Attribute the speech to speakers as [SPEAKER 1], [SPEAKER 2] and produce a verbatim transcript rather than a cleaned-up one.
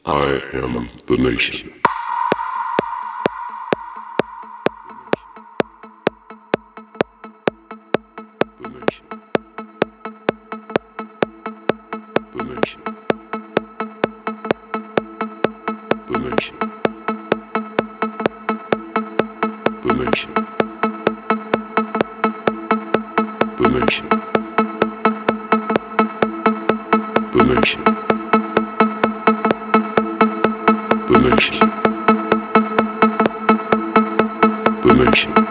[SPEAKER 1] I am the nation. The nation. The nation. The nation. The nation. The nation. The nation. The nation. The nation.